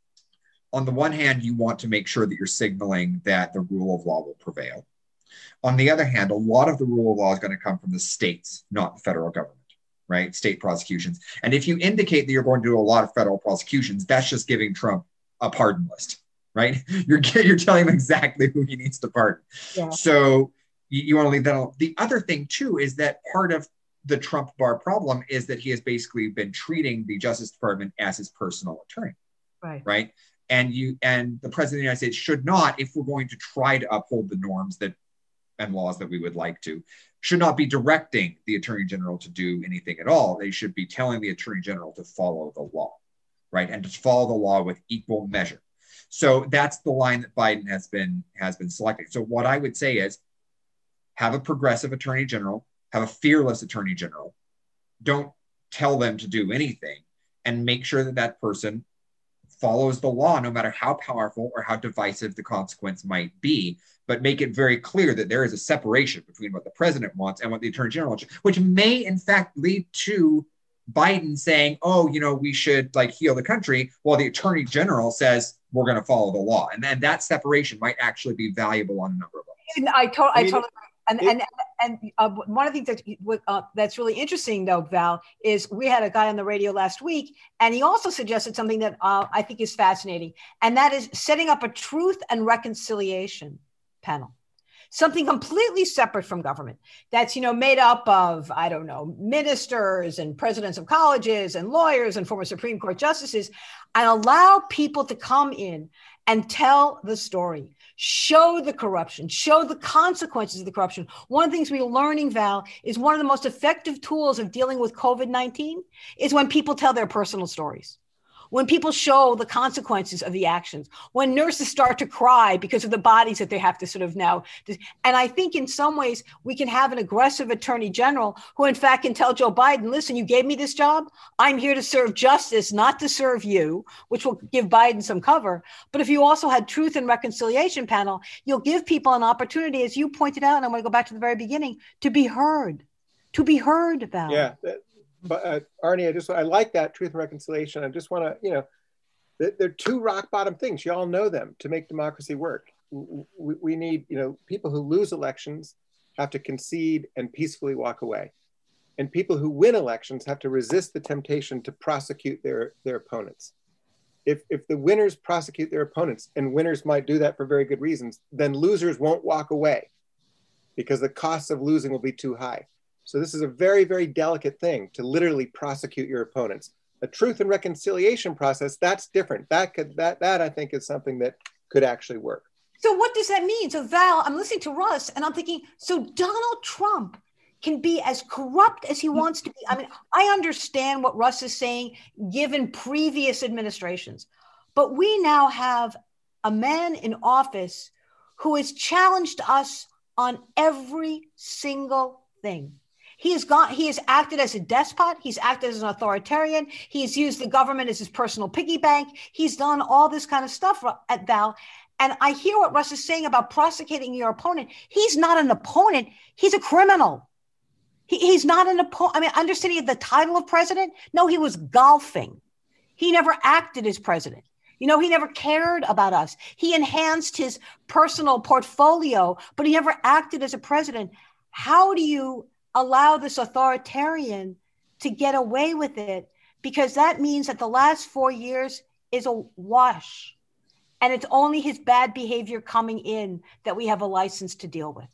On the one hand, you want to make sure that you're signaling that the rule of law will prevail. On the other hand, a lot of the rule of law is going to come from the states, not the federal government, right? State prosecutions. And if you indicate that you're going to do a lot of federal prosecutions, that's just giving Trump a pardon list, right? You're, you're telling him exactly who he needs to pardon. Yeah. So you, you want to leave that alone. The other thing, too, is that part of the Trump bar problem is that he has basically been treating the Justice Department as his personal attorney, right? Right. And you and the president of the United States should not, if we're going to try to uphold the norms that and laws that we would like to, should not be directing the attorney general to do anything at all. They should be telling the attorney general to follow the law, right? And to follow the law with equal measure. So that's the line that Biden has been has been selecting. So what I would say is, have a progressive attorney general, have a fearless attorney general. Don't tell them to do anything, and make sure that that person follows the law, no matter how powerful or how divisive the consequence might be, but make it very clear that there is a separation between what the president wants and what the attorney general wants, which may in fact lead to Biden saying, oh, you know, we should like heal the country, while the attorney general says we're going to follow the law. And then that separation might actually be valuable on a number of levels. I, to- I totally And and and uh, one of the things that uh, that's really interesting, though, Val, is we had a guy on the radio last week, and he also suggested something that uh, I think is fascinating, and that is setting up a truth and reconciliation panel, something completely separate from government. That's, you know, made up of, I don't know, ministers and presidents of colleges and lawyers and former Supreme Court justices, and allow people to come in and tell the story. Show the corruption, show the consequences of the corruption. One of the things we're learning, Val, is one of the most effective tools of dealing with COVID nineteen is when people tell their personal stories. When people show the consequences of the actions, when nurses start to cry because of the bodies that they have to sort of now. And I think in some ways we can have an aggressive attorney general who in fact can tell Joe Biden, listen, you gave me this job. I'm here to serve justice, not to serve you, which will give Biden some cover. But if you also had truth and reconciliation panel, you'll give people an opportunity, as you pointed out, and I'm going to go back to the very beginning, to be heard, to be heard about. Yeah. But uh, Arnie, I just, I like that truth and reconciliation. I just want to, you know, they're, they're two rock bottom things. You all know them to make democracy work. We, we need, you know, people who lose elections have to concede and peacefully walk away. And people who win elections have to resist the temptation to prosecute their, their opponents. If, if the winners prosecute their opponents, and winners might do that for very good reasons, then losers won't walk away because the costs of losing will be too high. So this is a very, very delicate thing to literally prosecute your opponents. A truth and reconciliation process, that's different. That could that that I think is something that could actually work. So what does that mean? So Val, I'm listening to Russ and I'm thinking, so Donald Trump can be as corrupt as he wants to be. I mean, I understand what Russ is saying, given previous administrations, but we now have a man in office who has challenged us on every single thing. He has gone, he has acted as a despot. He's acted as an authoritarian. He's used the government as his personal piggy bank. He's done all this kind of stuff at Val. And I hear what Russ is saying about prosecuting your opponent. He's not an opponent. He's a criminal. He, he's not an opponent. I mean, understanding the title of president? No, he was golfing. He never acted as president. You know, he never cared about us. He enhanced his personal portfolio, but he never acted as a president. How do you allow this authoritarian to get away with it? Because that means that the last four years is a wash. And it's only his bad behavior coming in that we have a license to deal with.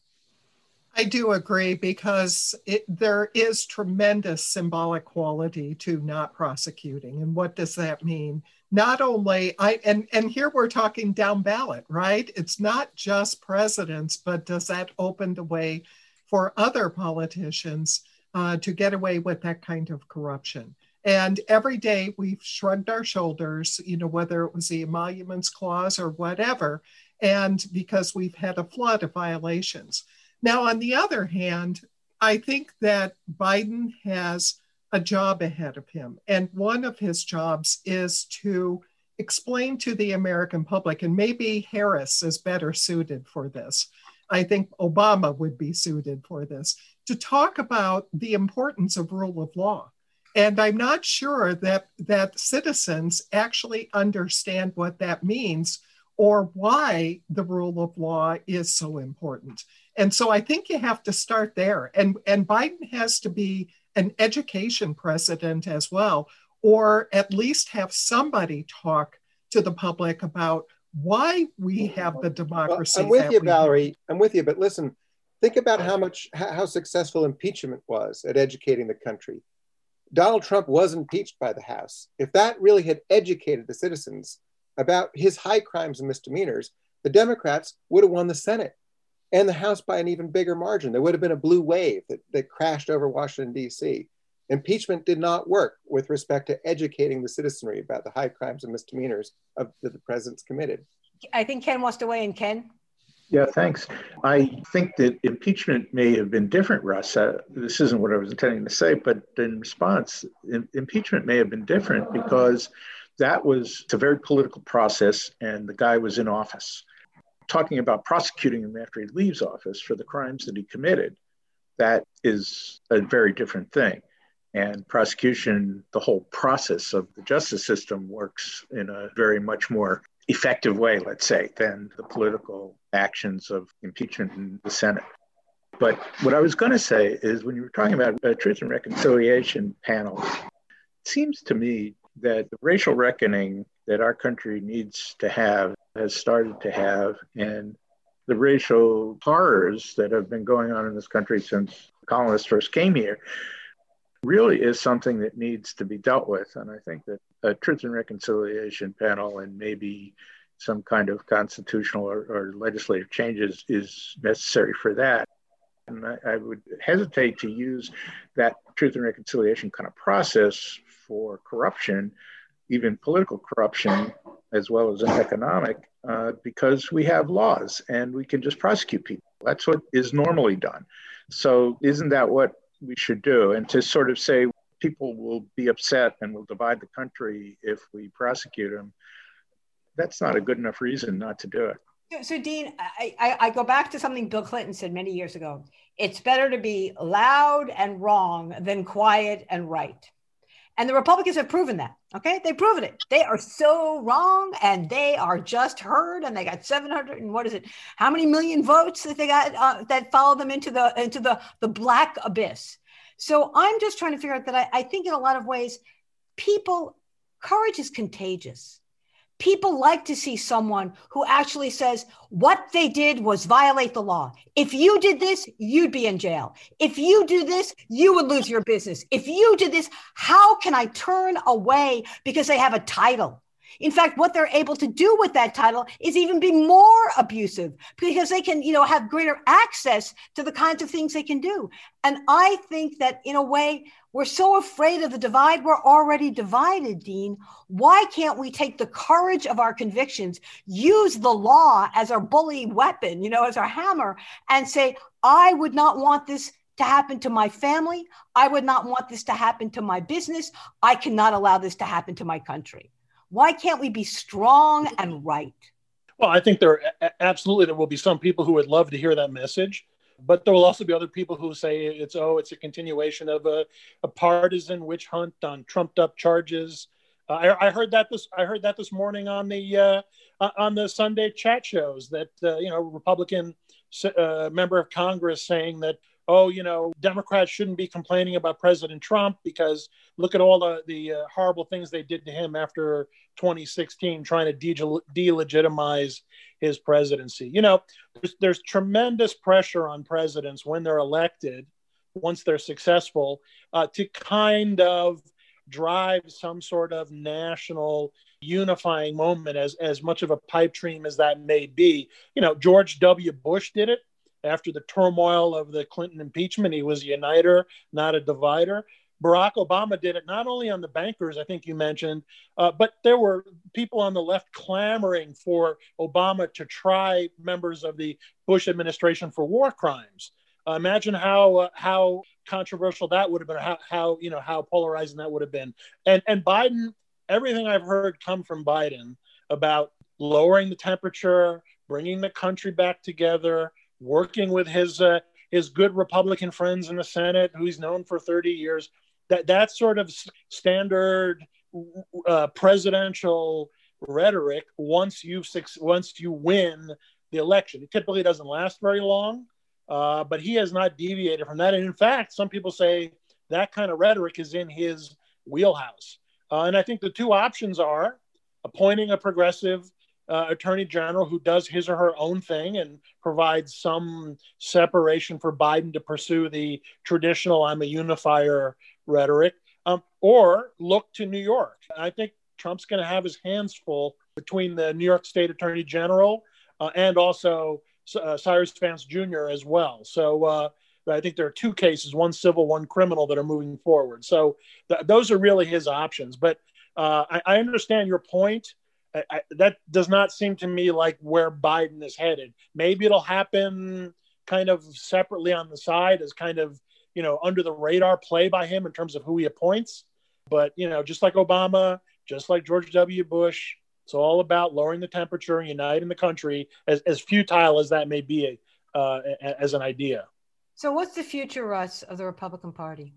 I do agree, because it, there is tremendous symbolic quality to not prosecuting. And what does that mean? Not only, I and, and here we're talking down ballot, right? It's not just presidents, but does that open the way for other politicians uh, to get away with that kind of corruption? And every day we've shrugged our shoulders, you know, whether it was the emoluments clause or whatever, and because we've had a flood of violations. Now, on the other hand, I think that Biden has a job ahead of him. And one of his jobs is to explain to the American public, and maybe Harris is better suited for this. I think Obama would be suited for this, to talk about the importance of rule of law. And I'm not sure that, that citizens actually understand what that means or why the rule of law is so important. And so I think you have to start there. And, and Biden has to be an education president as well, or at least have somebody talk to the public about why we have the democracy. Well, I'm with you, we Valerie. have. I'm with you, but listen, think about how much, how successful impeachment was at educating the country. Donald Trump was impeached by the House. If that really had educated the citizens about his high crimes and misdemeanors, the Democrats would have won the Senate and the House by an even bigger margin. There would have been a blue wave that, that crashed over Washington, D C. Impeachment did not work with respect to educating the citizenry about the high crimes and misdemeanors of, that the president's committed. I think Ken wants to weigh in. Ken? Yeah, thanks. I think that impeachment may have been different, Russ. Uh, this isn't what I was intending to say, but in response, in, impeachment may have been different because that was a very political process and the guy was in office. Talking about prosecuting him after he leaves office for the crimes that he committed, that is a very different thing. And prosecution, the whole process of the justice system works in a very much more effective way, let's say, than the political actions of impeachment in the Senate. But what I was going to say is when you were talking about a Truth and Reconciliation panel, it seems to me that the racial reckoning that our country needs to have has started to have, and the racial horrors that have been going on in this country since colonists first came here really is something that needs to be dealt with. And I think that a Truth and Reconciliation panel and maybe some kind of constitutional or, or legislative changes is necessary for that. And I, I would hesitate to use that Truth and Reconciliation kind of process for corruption, even political corruption, as well as economic, uh, because we have laws and we can just prosecute people. That's what is normally done. So isn't that what we should do? And to sort of say people will be upset and will divide the country if we prosecute them, that's not a good enough reason not to do it. So, so Dean, I, I, I go back to something Bill Clinton said many years ago. It's better to be loud and wrong than quiet and right. And the Republicans have proven that, okay? They've proven it. They are so wrong and they are just heard, and they got seven hundred and what is it? How many million votes that they got uh, that followed them into the into the, the black abyss? So I'm just trying to figure out that I, I think in a lot of ways, people, courage is contagious. People like to see someone who actually says what they did was violate the law. If you did this, you'd be in jail. If you do this, you would lose your business. If you did this, how can I turn away because they have a title? In fact, what they're able to do with that title is even be more abusive because they can, you know, have greater access to the kinds of things they can do. And I think that in a way, we're so afraid of the divide. We're already divided, Dean. Why can't we take the courage of our convictions, use the law as our bully weapon, you know, as our hammer, and say, I would not want this to happen to my family. I would not want this to happen to my business. I cannot allow this to happen to my country. Why can't we be strong and right? Well, I think there absolutely there will be some people who would love to hear that message, but there will also be other people who say it's, oh, it's a continuation of a, a partisan witch hunt on trumped up charges. Uh, I, I heard that this I heard that this morning on the uh, on the Sunday chat shows that uh, you know Republican uh, member of Congress saying that, oh, you know, Democrats shouldn't be complaining about President Trump because look at all the, the uh, horrible things they did to him after twenty sixteen, trying to de- delegitimize his presidency. You know, there's, there's tremendous pressure on presidents when they're elected, once they're successful, uh, to kind of drive some sort of national unifying moment, as, as much of a pipe dream as that may be. You know, George W. Bush did it. After the turmoil of the Clinton impeachment, he was a uniter, not a divider. Barack Obama did it not only on the bankers, I think you mentioned, uh, but there were people on the left clamoring for Obama to try members of the Bush administration for war crimes. Uh, imagine how uh, how controversial that would have been, how, how you know how polarizing that would have been. And and Biden, everything I've heard come from Biden about lowering the temperature, bringing the country back together, working with his uh, his good Republican friends in the Senate, who he's known for thirty years. That that sort of standard uh, presidential rhetoric. Once you once you win the election, it typically doesn't last very long. Uh, but he has not deviated from that. And in fact, some people say that kind of rhetoric is in his wheelhouse. Uh, and I think the two options are appointing a progressive uh, attorney general who does his or her own thing and provides some separation for Biden to pursue the traditional I'm a unifier rhetoric, um, or look to New York. I think Trump's going to have his hands full between the New York State Attorney General uh, and also Uh, Cyrus Vance Junior as well. So uh, I think there are two cases, one civil, one criminal, that are moving forward. So th- those are really his options. But uh, I, I understand your point. I, I, that does not seem to me like where Biden is headed. Maybe it'll happen kind of separately on the side as kind of, you know, under the radar play by him in terms of who he appoints. But, you know, just like Obama, just like George W. Bush, it's all about lowering the temperature and uniting the country, as, as futile as that may be uh, as an idea. So what's the future, Russ, of the Republican Party?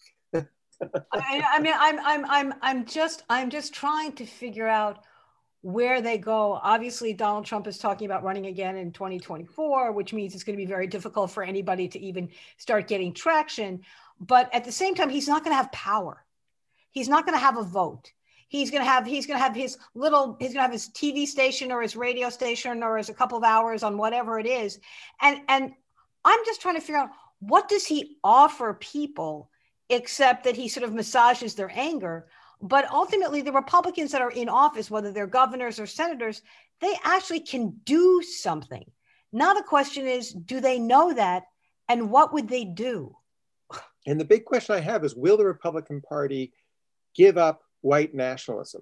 I, I mean, I'm, I'm, I'm, I'm just, I'm just trying to figure out where they go. Obviously, Donald Trump is talking about running again in twenty twenty-four, which means it's going to be very difficult for anybody to even start getting traction. But at the same time, he's not going to have power. He's not going to have a vote. He's going to have, he's going to have his little, he's going to have his T V station or his radio station or his a couple of hours on whatever it is. And, and I'm just trying to figure out, what does he offer people except that he sort of massages their anger? But ultimately, the Republicans that are in office, whether they're governors or senators, they actually can do something. Now the question is, do they know that? And what would they do? And the big question I have is, will the Republican Party give up white nationalism?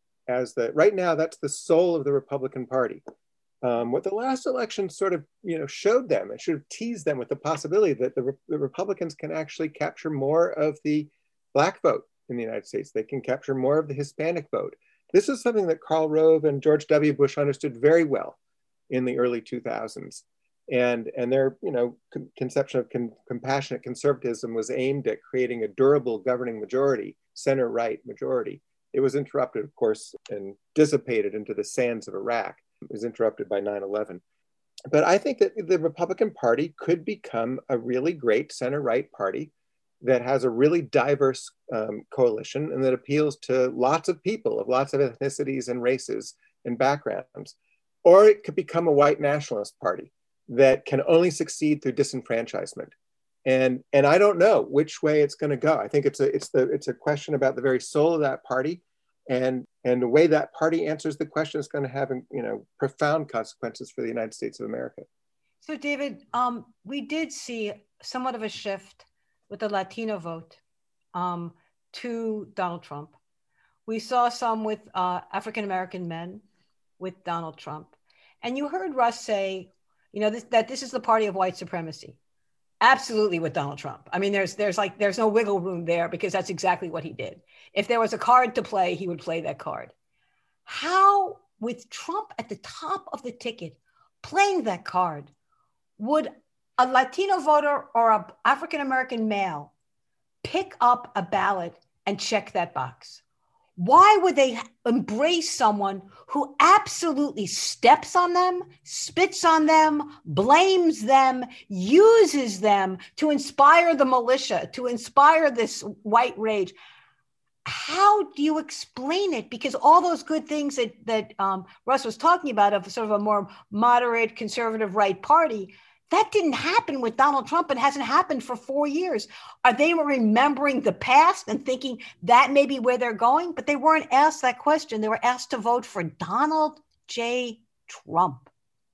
As the right now, that's the soul of the Republican Party. Um, what the last election sort of, you know, showed them, it should have teased them with the possibility that the, the Republicans can actually capture more of the Black vote in the United States. They can capture more of the Hispanic vote. This is something that Karl Rove and George W. Bush understood very well in the early two thousands. And, and their, you know, con- conception of con- compassionate conservatism was aimed at creating a durable governing majority, center-right majority. It was interrupted, of course, and dissipated into the sands of Iraq. It was interrupted by nine eleven. But I think that the Republican Party could become a really great center-right party that has a really diverse um, coalition and that appeals to lots of people of lots of ethnicities and races and backgrounds. Or it could become a white nationalist party that can only succeed through disenfranchisement. And, and I don't know which way it's going to go. I think it's a, it's, the, it's a question about the very soul of that party. And, and the way that party answers the question is going to have, you know, profound consequences for the United States of America. So, David, um, we did see somewhat of a shift with the Latino vote um, to Donald Trump. We saw some with uh, African-American men with Donald Trump. And you heard Russ say, you know, this, that this is the party of white supremacy. Absolutely with Donald Trump. I mean, there's there's like, there's no wiggle room there, because that's exactly what he did. If there was a card to play, he would play that card. How, with Trump at the top of the ticket, playing that card, would a Latino voter or an African-American male pick up a ballot and check that box? Why would they embrace someone who absolutely steps on them, spits on them, blames them, uses them to inspire the militia, to inspire this white rage? How do you explain it? Because all those good things that, that um, Russ was talking about, of sort of a more moderate, conservative right party, that didn't happen with Donald Trump and hasn't happened for four years. Are they remembering the past and thinking that may be where they're going? But they weren't asked that question. They were asked to vote for Donald J. Trump.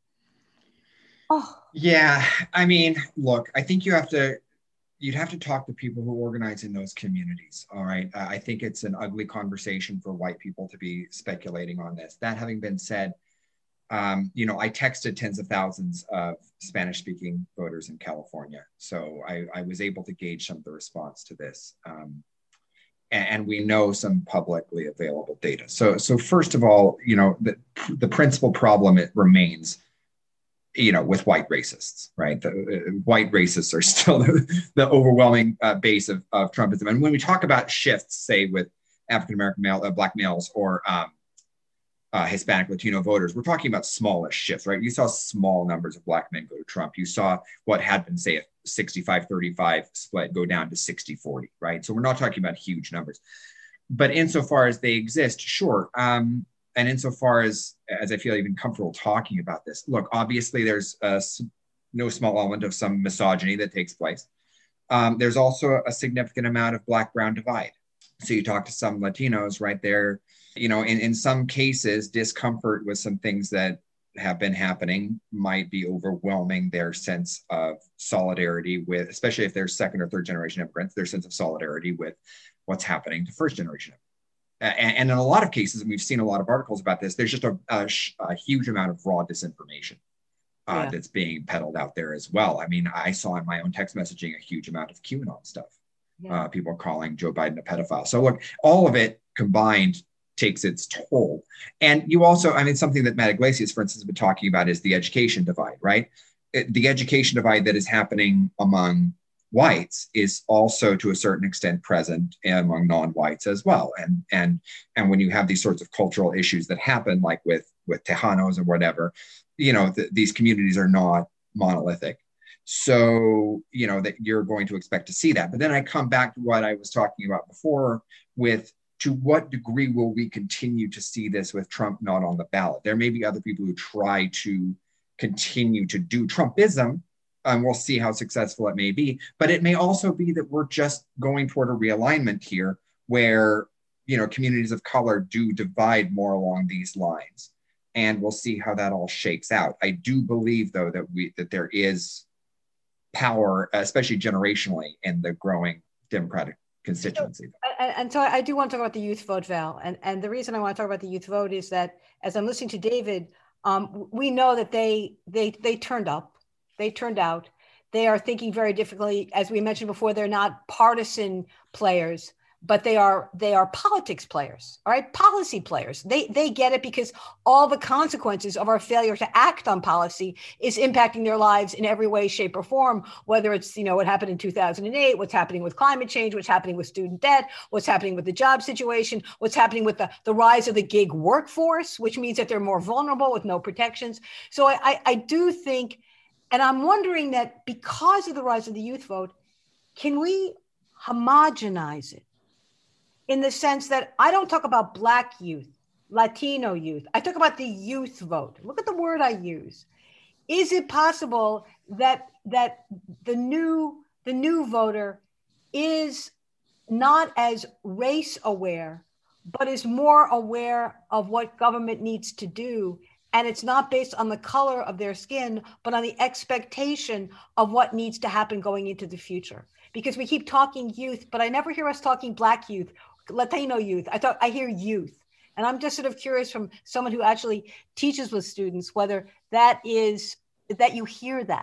Oh. Yeah, I mean, look, I think you have to, you'd have to talk to people who organize in those communities, all right? Uh, I think it's an ugly conversation for white people to be speculating on this. That having been said, Um, you know, I texted tens of thousands of Spanish-speaking voters in California, so I, I was able to gauge some of the response to this, um, and, and we know some publicly available data. So, so first of all, you know, the the principal problem it remains, you know, with white racists, right? The uh, white racists are still the, the overwhelming uh, base of, of Trumpism, and when we talk about shifts, say with African American male, uh, Black males, or um, Uh, Hispanic Latino voters, we're talking about smallish shifts, right? You saw small numbers of Black men go to Trump. You saw what had been, say, a sixty-five thirty-five split go down to sixty forty, right? So we're not talking about huge numbers. But insofar as they exist, sure. Um, and insofar as, as I feel even comfortable talking about this, look, obviously there's a, no small element of some misogyny that takes place. Um, there's also a significant amount of Black-brown divide. So you talk to some Latinos right there, you know, in, in some cases, discomfort with some things that have been happening might be overwhelming their sense of solidarity with, especially if they're second or third generation immigrants, their sense of solidarity with what's happening to first generation. And, and in a lot of cases, and we've seen a lot of articles about this, there's just a, a, a huge amount of raw disinformation uh, yeah. that's being peddled out there as well. I mean, I saw in my own text messaging a huge amount of QAnon stuff. Yeah. Uh, people calling Joe Biden a pedophile. So look, all of it combined takes its toll. And you also, I mean, something that Matt Iglesias, for instance, has been talking about is the education divide, right? It, the education divide that is happening among whites is also to a certain extent present among non-whites as well. And, and, and when you have these sorts of cultural issues that happen, like with, with Tejanos or whatever, you know, th- these communities are not monolithic. So, you know, that you're going to expect to see that. But then I come back to what I was talking about before with, to what degree will we continue to see this with Trump not on the ballot? There may be other people who try to continue to do Trumpism, and we'll see how successful it may be. But it may also be that we're just going toward a realignment here where, you know, communities of color do divide more along these lines. And we'll see how that all shakes out. I do believe, though, that we that there is power, especially generationally, in the growing Democratic constituency. And, and so I do want to talk about the youth vote, Val. And, and the reason I want to talk about the youth vote is that as I'm listening to David, um, we know that they they they turned up, they turned out. They are thinking very differently. As we mentioned before, they're not partisan players, but they are they are politics players, all right, policy players. They they get it because all the consequences of our failure to act on policy is impacting their lives in every way, shape, or form, whether it's, you know, what happened in two thousand eight, what's happening with climate change, what's happening with student debt, what's happening with the job situation, what's happening with the, the rise of the gig workforce, which means that they're more vulnerable with no protections. So I, I, I do think, and I'm wondering that because of the rise of the youth vote, can we homogenize it? In the sense that I don't talk about Black youth, Latino youth. I talk about the youth vote. Look at the word I use. Is it possible that that the new the new voter is not as race aware, but is more aware of what government needs to do? And it's not based on the color of their skin, but on the expectation of what needs to happen going into the future. Because we keep talking youth, but I never hear us talking Black youth, Latino youth. I thought I hear youth. And I'm just sort of curious from someone who actually teaches with students, whether that is, that you hear that.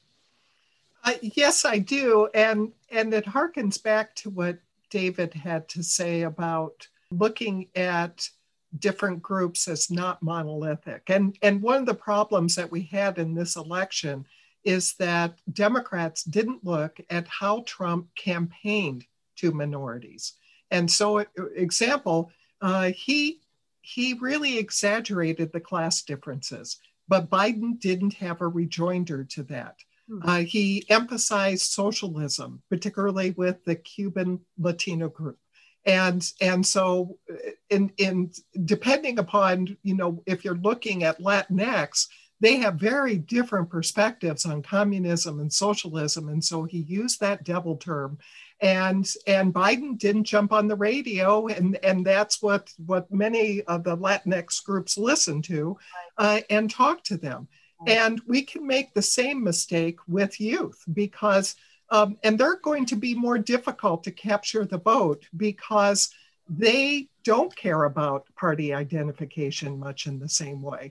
Uh, yes, I do. And, and it harkens back to what David had to say about looking at different groups as not monolithic. And, and one of the problems that we had in this election is that Democrats didn't look at how Trump campaigned to minorities. And so, example, uh, he he really exaggerated the class differences, but Biden didn't have a rejoinder to that. Uh, he emphasized socialism, particularly with the Cuban Latino group. And, and so in, in depending upon, you know, if you're looking at Latinx, they have very different perspectives on communism and socialism. And so he used that devil term. And, and Biden didn't jump on the radio, and, and that's what, what many of the Latinx groups listen to uh, and talk to them. And we can make the same mistake with youth because, um, and they're going to be more difficult to capture the vote because they don't care about party identification much in the same way.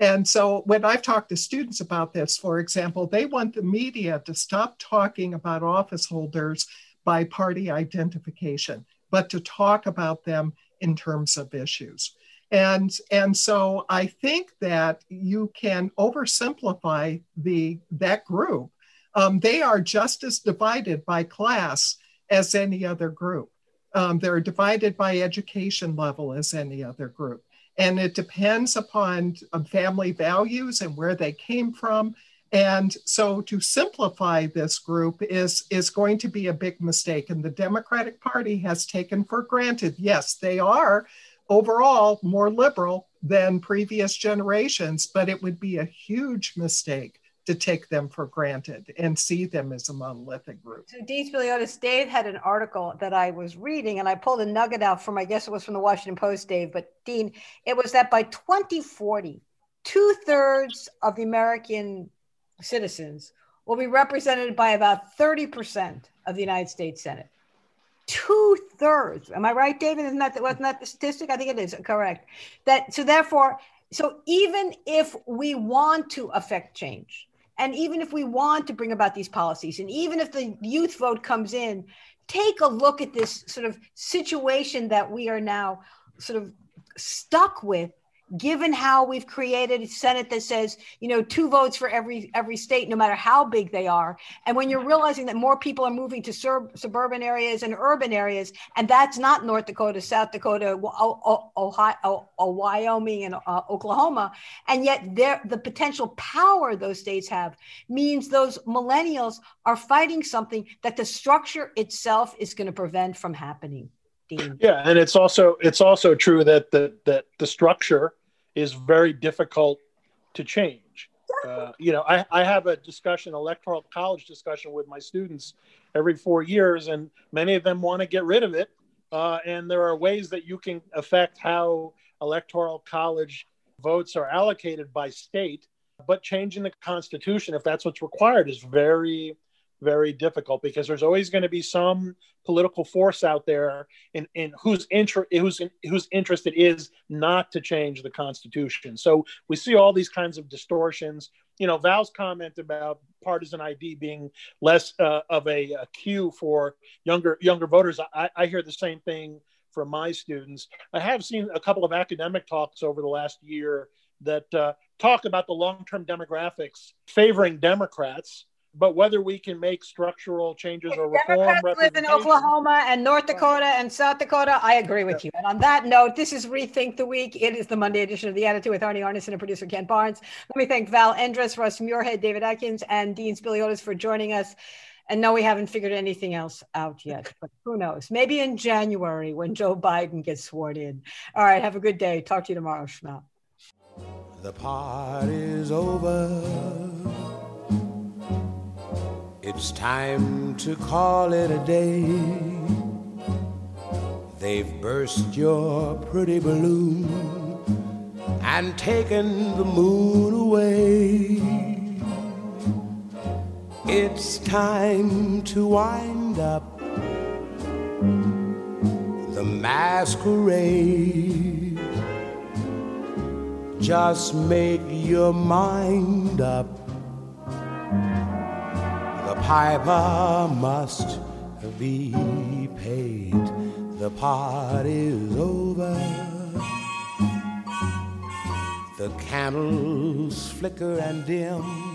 And so when I've talked to students about this, for example, they want the media to stop talking about office holders by party identification, but to talk about them in terms of issues. And, and so I think that you can oversimplify the, that group. Um, they are just as divided by class as any other group. Um, they're divided by education level as any other group. And it depends upon um, family values and where they came from. And so to simplify this group is, is going to be a big mistake. And the Democratic Party has taken for granted, yes, they are overall more liberal than previous generations, but it would be a huge mistake to take them for granted and see them as a monolithic group. So Dean Spiliotis, Dave had an article that I was reading, and I pulled a nugget out from, I guess it was from the Washington Post, Dave, but Dean, it was that by twenty forty, two thirds of the American citizens will be represented by about thirty percent of the United States Senate. Two thirds. Am I right, David? Isn't that, wasn't that the statistic? I think it is correct. That, so therefore, so even if we want to affect change, and even if we want to bring about these policies, and even if the youth vote comes in, take a look at this sort of situation that we are now sort of stuck with, given how we've created a Senate that says, you know, two votes for every every state, no matter how big they are. And when you're realizing that more people are moving to sur- suburban areas and urban areas, and that's not North Dakota, South Dakota, Ohio, Ohio, Wyoming, and uh, Oklahoma, and yet the potential power those states have means those millennials are fighting something that the structure itself is going to prevent from happening. Dean. Yeah, and it's also it's also true that the that the structure is very difficult to change. Uh, you know, I, I have a discussion, electoral college discussion with my students every four years, and many of them want to get rid of it. Uh, and there are ways that you can affect how electoral college votes are allocated by state, but changing the Constitution, if that's what's required, is very, very difficult, because there's always going to be some political force out there in, in whose interest whose whose interest it is not to change the Constitution. So we see all these kinds of distortions. You know, Val's comment about partisan I D being less uh, of a, a cue for younger younger voters. I, I hear the same thing from my students. I have seen a couple of academic talks over the last year that uh, talk about the long-term demographics favoring Democrats. But whether we can make structural changes or reform Democrats live in Oklahoma and North Dakota and South Dakota, I agree with you. And on that note, this is Rethink the Week. It is the Monday edition of The Attitude with Arnie Arnesen and producer Ken Barnes. Let me thank Val Endres, Russ Muirhead, David Atkins, and Dean Spiliotis for joining us. And no, we haven't figured anything else out yet, but who knows? Maybe in January when Joe Biden gets sworn in. All right, have a good day. Talk to you tomorrow, Shmel. The party's over. It's time to call it a day. They've burst your pretty balloon and taken the moon away. It's time to wind up the masquerade. Just make your mind up. The piper must be paid. The party's over. The candles flicker and dim.